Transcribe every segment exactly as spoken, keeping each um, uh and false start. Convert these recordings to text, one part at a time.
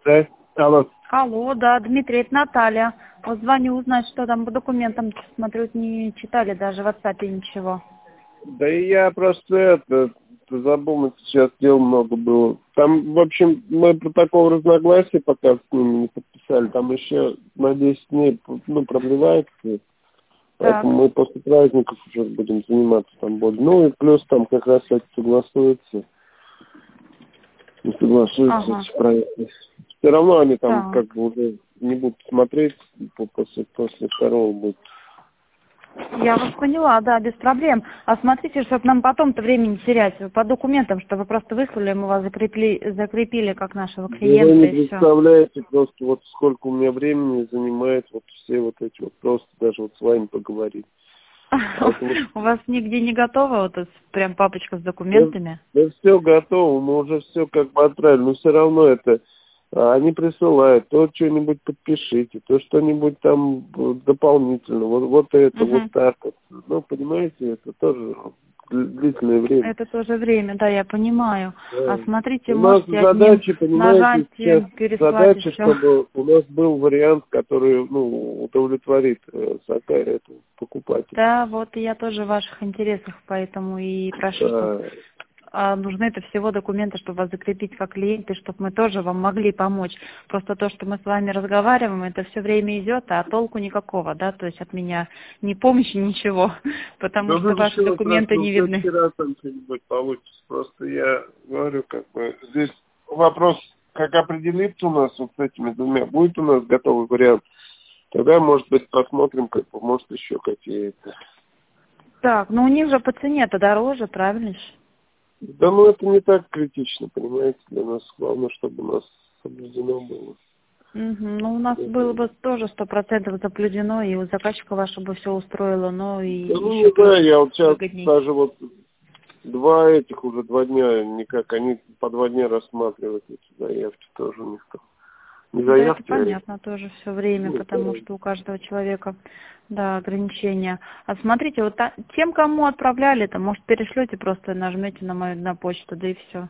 Да, алло. Алло, да, Дмитрий, это Наталья. Вот звоню узнать, что там по документам, смотрю, не читали даже в WhatsApp ничего. Да и я просто это, забыл, сейчас дел много было. Там, в общем, мы протокол разногласий пока с ними не подписали, там еще на десять дней, ну, продлевается. Поэтому мы после праздников уже будем заниматься там более. Ну и плюс там как раз это согласуется. Не согласуются Ага. эти проекты. Все равно они там Так. как бы уже не будут смотреть, после, после второго будет. Я вас поняла, да, без проблем. А смотрите, чтобы нам потом-то времени не терять. Вы по документам, чтобы просто выслали, мы вас закрепили, закрепили как нашего Да клиента, вы не и все. представляете просто вот сколько у меня времени занимает вот все вот эти вот просто даже вот с вами поговорить. У вас нигде не готово вот эта прям папочка с документами? Да, да все готово, мы уже все как бы отправили, но все равно это а, они присылают, то что-нибудь подпишите, то что-нибудь там дополнительно, вот, вот это, Угу. вот так вот. Ну, понимаете, это тоже длительное время. Это тоже время, да, я понимаю. Да. А смотрите, У нас можете одним задача, понимаете, нажать сейчас переслать и задача, все. чтобы у нас был вариант, который, ну, удовлетворит э, Сакая, этого покупателя. Да, вот и я тоже в ваших интересах, поэтому и прошу, Да. чтобы а, нужны это всего документы, чтобы вас закрепить как клиенты, чтобы мы тоже вам могли помочь. Просто то, что мы с вами разговариваем, это все время идет, а толку никакого, да, то есть от меня ни помощи, ничего, потому Да что ну ваши ничего документы страшного, не в видны. следующий раз там что-нибудь получится. Просто я говорю, как бы, здесь вопрос, как определиться у нас вот с этими двумя, будет у нас готовый вариант, тогда, может быть, посмотрим, как бы, может, еще какие-то. Так, ну у них же по цене-то дороже, правильно же? Да ну это не так критично, понимаете, для нас главное, чтобы у нас соблюдено было. Угу. Ну, у нас Это... было бы тоже сто процентов заблюдено, и у заказчика вашего бы все устроило, но и Да ну еще не плюс знаю, я вот сейчас выгодней. даже вот два этих уже два дня никак, они по два дня рассматривают эти заявки тоже у них там. Не Да, это заявки, а эти. понятно тоже все время, Ну, потому что у каждого человека, да, ограничения. А смотрите, вот та- тем, кому отправляли, то может, перешлете, просто нажмете на мою на почту, да и все.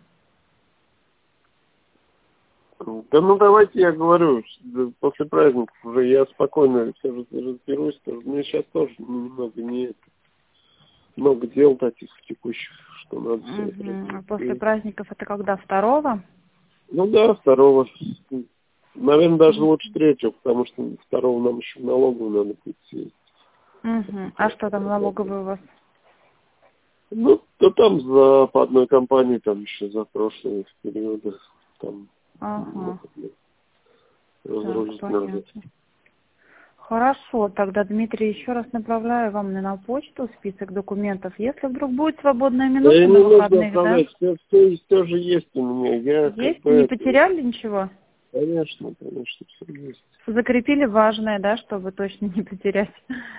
да ну давайте я говорю, да, после праздников уже я спокойно все же разберусь, тоже. Мне сейчас тоже немного не это, много дел таких текущих, что надо все это Угу. А после разберуть. праздников это когда? Второго? Ну да, второго. Наверное, даже лучше третьего, потому что второго нам еще в налоговую надо будет съездить. Угу. А что там налоговый у вас? Ну, да там за по одной компании, там еще за прошлые периоды, там Ага. разгрузить Так, надо. понятно. Хорошо, тогда, Дмитрий, еще раз направляю вам на почту список документов. Если вдруг будет свободная Да минутка и на не нужно выходных, да? отправлять, все, все, все же есть у меня. Я как Есть? бы Не это, потеряли ничего? конечно, конечно, все есть. Закрепили важное, да, чтобы точно не потерять.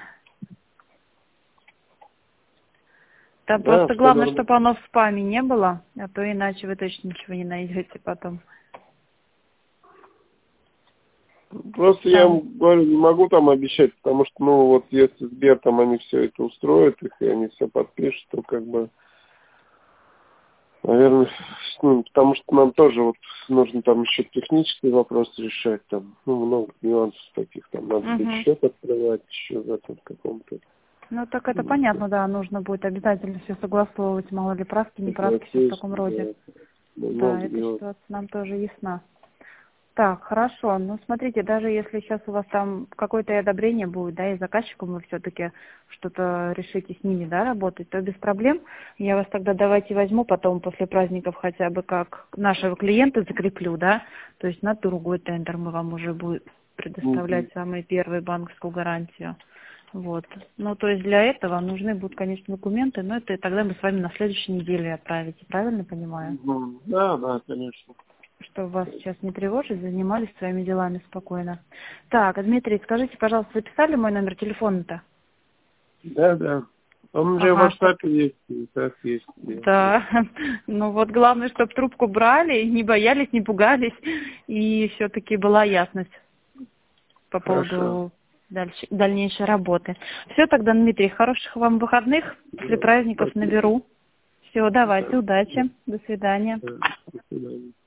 Там Да, просто все главное, нормально. чтобы оно в спаме не было, а то иначе вы точно ничего не найдете потом. Просто я Там. вам говорю, не могу там обещать, потому что, ну, вот если Сбер там они все это устроят, их, и они все подпишут, то как бы, наверное, ну, потому что нам тоже вот нужно там еще технические вопросы решать, там, ну, много нюансов таких, там надо будет Угу. счет открывать еще в этом каком-то. Ну так это Ну, понятно, да, нужно будет обязательно все согласовывать, мало ли праздки, не праздки, все в таком роде. да, ну, Да, много эта нюансов. ситуация нам тоже ясна. Так, хорошо. Ну, смотрите, даже если сейчас у вас там какое-то одобрение будет, да, и заказчиком вы все-таки что-то решите с ними, да, работать, то без проблем. Я вас тогда давайте возьму потом после праздников хотя бы как нашего клиента закреплю, да, то есть на другой тендер мы вам уже будем предоставлять Мгм. самую первую банковскую гарантию. Вот. Ну, то есть для этого нужны будут, конечно, документы, но это тогда мы с вами на следующей неделе отправите, правильно понимаю? Мгм. Да, да, конечно. Чтобы вас сейчас не тревожить, занимались своими делами спокойно. Так, Дмитрий, скажите, пожалуйста, записали мой номер телефона-то? Да, да. Он уже в Ага, чтоб... WhatsApp есть, и так есть. Да, ну вот главное, чтобы трубку брали, не боялись, не пугались, и все-таки была ясность по Хорошо. поводу дальше, дальнейшей работы. Все, тогда, Дмитрий, хороших вам выходных, после Да, праздников спасибо. наберу. Все, давайте, Да, удачи, до свидания. да, до свидания.